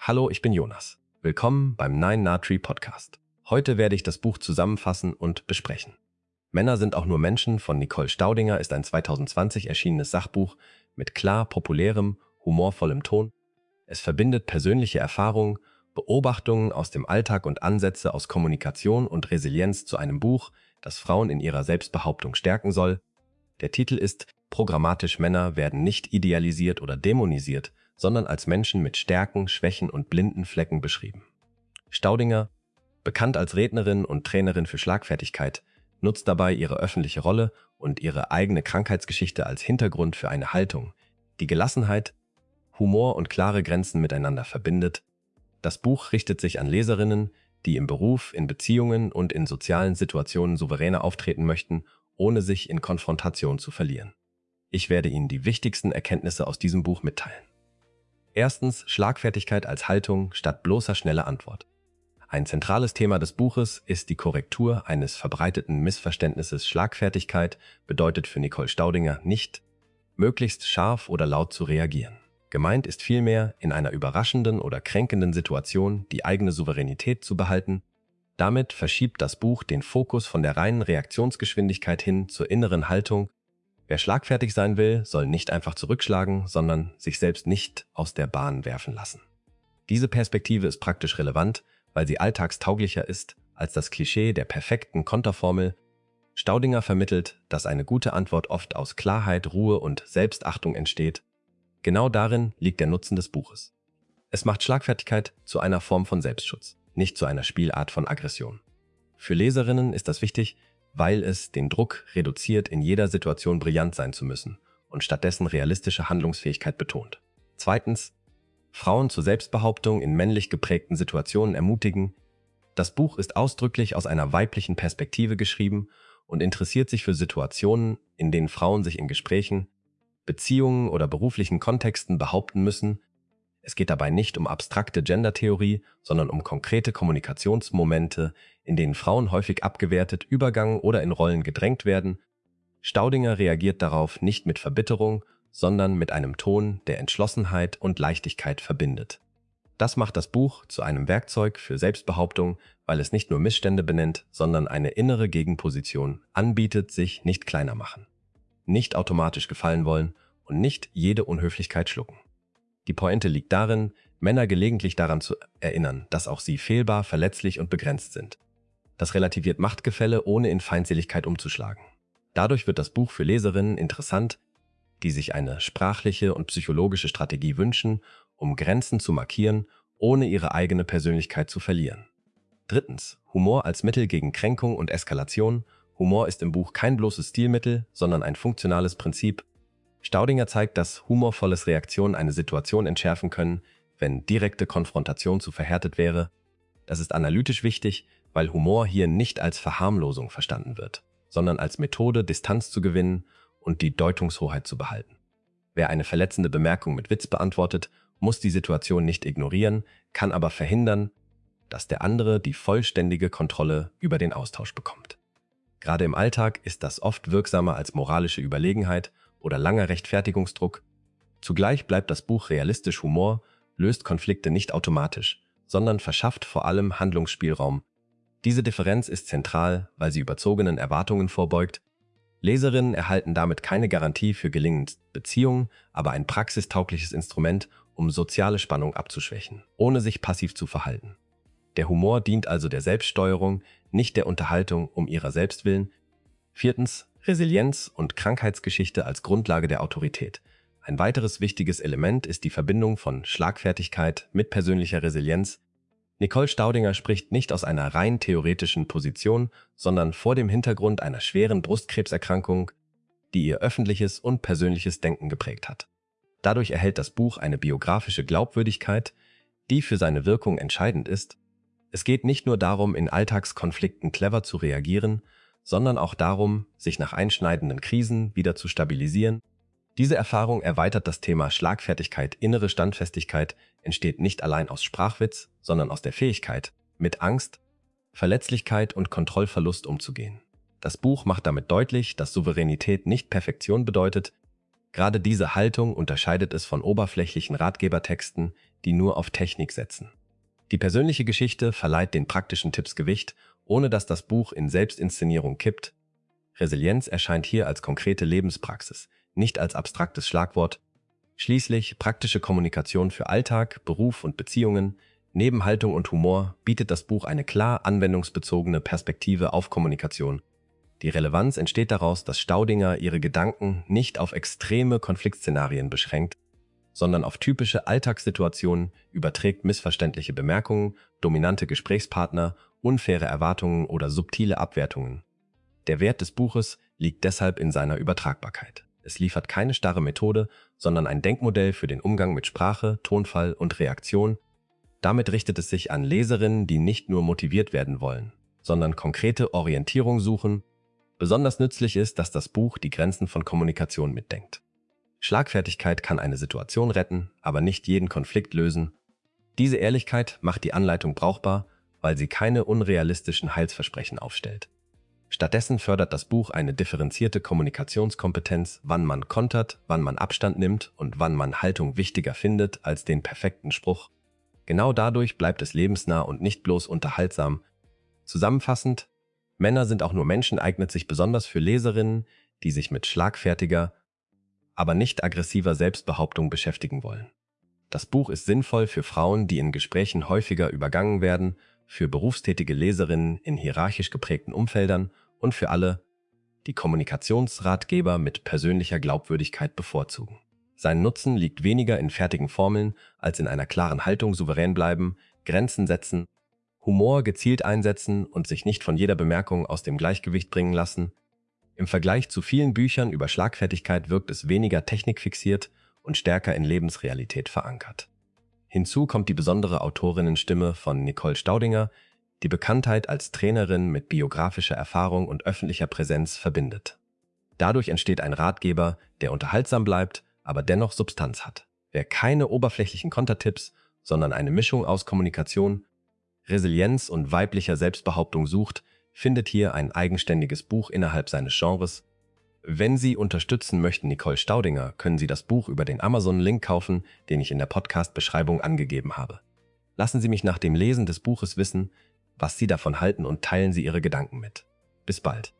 Hallo, ich bin Jonas. Willkommen beim Nine Na Tree Podcast. Heute werde ich das Buch zusammenfassen und besprechen. Männer sind auch nur Menschen von Nicole Staudinger ist ein 2020 erschienenes Sachbuch mit klar populärem, humorvollem Ton. Es verbindet persönliche Erfahrungen, Beobachtungen aus dem Alltag und Ansätze aus Kommunikation und Resilienz zu einem Buch, das Frauen in ihrer Selbstbehauptung stärken soll. Der Titel ist Programmatisch Männer werden nicht idealisiert oder dämonisiert, sondern als Menschen mit Stärken, Schwächen und blinden Flecken beschrieben. Staudinger, bekannt als Rednerin und Trainerin für Schlagfertigkeit, nutzt dabei ihre öffentliche Rolle und ihre eigene Krankheitsgeschichte als Hintergrund für eine Haltung, die Gelassenheit, Humor und klare Grenzen miteinander verbindet. Das Buch richtet sich an Leserinnen, die im Beruf, in Beziehungen und in sozialen Situationen souveräner auftreten möchten, ohne sich in Konfrontation zu verlieren. Ich werde Ihnen die wichtigsten Erkenntnisse aus diesem Buch mitteilen. Erstens, Schlagfertigkeit als Haltung statt bloßer schneller Antwort. Ein zentrales Thema des Buches ist die Korrektur eines verbreiteten Missverständnisses. Schlagfertigkeit bedeutet für Nicole Staudinger nicht, möglichst scharf oder laut zu reagieren. Gemeint ist vielmehr, in einer überraschenden oder kränkenden Situation die eigene Souveränität zu behalten. Damit verschiebt das Buch den Fokus von der reinen Reaktionsgeschwindigkeit hin zur inneren Haltung. Wer schlagfertig sein will, soll nicht einfach zurückschlagen, sondern sich selbst nicht aus der Bahn werfen lassen. Diese Perspektive ist praktisch relevant, weil sie alltagstauglicher ist als das Klischee der perfekten Konterformel. Staudinger vermittelt, dass eine gute Antwort oft aus Klarheit, Ruhe und Selbstachtung entsteht. Genau darin liegt der Nutzen des Buches. Es macht Schlagfertigkeit zu einer Form von Selbstschutz, nicht zu einer Spielart von Aggression. Für Leserinnen ist das wichtig, weil es den Druck reduziert, in jeder Situation brillant sein zu müssen und stattdessen realistische Handlungsfähigkeit betont. Zweitens, Frauen zur Selbstbehauptung in männlich geprägten Situationen ermutigen. Das Buch ist ausdrücklich aus einer weiblichen Perspektive geschrieben und interessiert sich für Situationen, in denen Frauen sich in Gesprächen, Beziehungen oder beruflichen Kontexten behaupten müssen. Es geht dabei nicht um abstrakte Gendertheorie, sondern um konkrete Kommunikationsmomente, in denen Frauen häufig abgewertet, übergangen oder in Rollen gedrängt werden. Staudinger reagiert darauf nicht mit Verbitterung, sondern mit einem Ton, der Entschlossenheit und Leichtigkeit verbindet. Das macht das Buch zu einem Werkzeug für Selbstbehauptung, weil es nicht nur Missstände benennt, sondern eine innere Gegenposition anbietet, sich nicht kleiner machen, nicht automatisch gefallen wollen und nicht jede Unhöflichkeit schlucken. Die Pointe liegt darin, Männer gelegentlich daran zu erinnern, dass auch sie fehlbar, verletzlich und begrenzt sind. Das relativiert Machtgefälle, ohne in Feindseligkeit umzuschlagen. Dadurch wird das Buch für Leserinnen interessant, die sich eine sprachliche und psychologische Strategie wünschen, um Grenzen zu markieren, ohne ihre eigene Persönlichkeit zu verlieren. Drittens, Humor als Mittel gegen Kränkung und Eskalation. Humor ist im Buch kein bloßes Stilmittel, sondern ein funktionales Prinzip. Staudinger zeigt, dass humorvolles Reaktionen eine Situation entschärfen können, wenn direkte Konfrontation zu verhärtet wäre. Das ist analytisch wichtig, weil Humor hier nicht als Verharmlosung verstanden wird, sondern als Methode, Distanz zu gewinnen und die Deutungshoheit zu behalten. Wer eine verletzende Bemerkung mit Witz beantwortet, muss die Situation nicht ignorieren, kann aber verhindern, dass der andere die vollständige Kontrolle über den Austausch bekommt. Gerade im Alltag ist das oft wirksamer als moralische Überlegenheit oder langer Rechtfertigungsdruck. Zugleich bleibt das Buch realistisch. Humor löst Konflikte nicht automatisch, sondern verschafft vor allem Handlungsspielraum. Diese Differenz ist zentral, weil sie überzogenen Erwartungen vorbeugt. Leserinnen erhalten damit keine Garantie für gelingende Beziehungen, aber ein praxistaugliches Instrument, um soziale Spannung abzuschwächen, ohne sich passiv zu verhalten. Der Humor dient also der Selbststeuerung, nicht der Unterhaltung um ihrer selbst willen. Viertens, Resilienz und Krankheitsgeschichte als Grundlage der Autorität. Ein weiteres wichtiges Element ist die Verbindung von Schlagfertigkeit mit persönlicher Resilienz. Nicole Staudinger spricht nicht aus einer rein theoretischen Position, sondern vor dem Hintergrund einer schweren Brustkrebserkrankung, die ihr öffentliches und persönliches Denken geprägt hat. Dadurch erhält das Buch eine biografische Glaubwürdigkeit, die für seine Wirkung entscheidend ist. Es geht nicht nur darum, in Alltagskonflikten clever zu reagieren, sondern auch darum, sich nach einschneidenden Krisen wieder zu stabilisieren. Diese Erfahrung erweitert das Thema Schlagfertigkeit. Innere Standfestigkeit entsteht nicht allein aus Sprachwitz, sondern aus der Fähigkeit, mit Angst, Verletzlichkeit und Kontrollverlust umzugehen. Das Buch macht damit deutlich, dass Souveränität nicht Perfektion bedeutet. Gerade diese Haltung unterscheidet es von oberflächlichen Ratgebertexten, die nur auf Technik setzen. Die persönliche Geschichte verleiht den praktischen Tipps Gewicht, ohne dass das Buch in Selbstinszenierung kippt. Resilienz erscheint hier als konkrete Lebenspraxis, nicht als abstraktes Schlagwort. Schließlich praktische Kommunikation für Alltag, Beruf und Beziehungen. Neben Haltung und Humor bietet das Buch eine klar anwendungsbezogene Perspektive auf Kommunikation. Die Relevanz entsteht daraus, dass Staudinger ihre Gedanken nicht auf extreme Konfliktszenarien beschränkt, sondern auf typische Alltagssituationen, überträgt missverständliche Bemerkungen, dominante Gesprächspartner, unfaire Erwartungen oder subtile Abwertungen. Der Wert des Buches liegt deshalb in seiner Übertragbarkeit. Es liefert keine starre Methode, sondern ein Denkmodell für den Umgang mit Sprache, Tonfall und Reaktion. Damit richtet es sich an Leserinnen, die nicht nur motiviert werden wollen, sondern konkrete Orientierung suchen. Besonders nützlich ist, dass das Buch die Grenzen von Kommunikation mitdenkt. Schlagfertigkeit kann eine Situation retten, aber nicht jeden Konflikt lösen. Diese Ehrlichkeit macht die Anleitung brauchbar, weil sie keine unrealistischen Heilsversprechen aufstellt. Stattdessen fördert das Buch eine differenzierte Kommunikationskompetenz, wann man kontert, wann man Abstand nimmt und wann man Haltung wichtiger findet als den perfekten Spruch. Genau dadurch bleibt es lebensnah und nicht bloß unterhaltsam. Zusammenfassend: Männer sind auch nur Menschen eignet sich besonders für Leserinnen, die sich mit schlagfertiger, aber nicht aggressiver Selbstbehauptung beschäftigen wollen. Das Buch ist sinnvoll für Frauen, die in Gesprächen häufiger übergangen werden, für berufstätige Leserinnen in hierarchisch geprägten Umfeldern und für alle, die Kommunikationsratgeber mit persönlicher Glaubwürdigkeit bevorzugen. Sein Nutzen liegt weniger in fertigen Formeln, als in einer klaren Haltung, souverän bleiben, Grenzen setzen, Humor gezielt einsetzen und sich nicht von jeder Bemerkung aus dem Gleichgewicht bringen lassen. Im Vergleich zu vielen Büchern über Schlagfertigkeit wirkt es weniger technikfixiert und stärker in Lebensrealität verankert. Hinzu kommt die besondere Autorinnenstimme von Nicole Staudinger, die Bekanntheit als Trainerin mit biografischer Erfahrung und öffentlicher Präsenz verbindet. Dadurch entsteht ein Ratgeber, der unterhaltsam bleibt, aber dennoch Substanz hat. Wer keine oberflächlichen Kontertipps, sondern eine Mischung aus Kommunikation, Resilienz und weiblicher Selbstbehauptung sucht, findet hier ein eigenständiges Buch innerhalb seines Genres. Wenn Sie unterstützen möchten Nicole Staudinger, können Sie das Buch über den Amazon-Link kaufen, den ich in der Podcast-Beschreibung angegeben habe. Lassen Sie mich nach dem Lesen des Buches wissen, was Sie davon halten und teilen Sie Ihre Gedanken mit. Bis bald.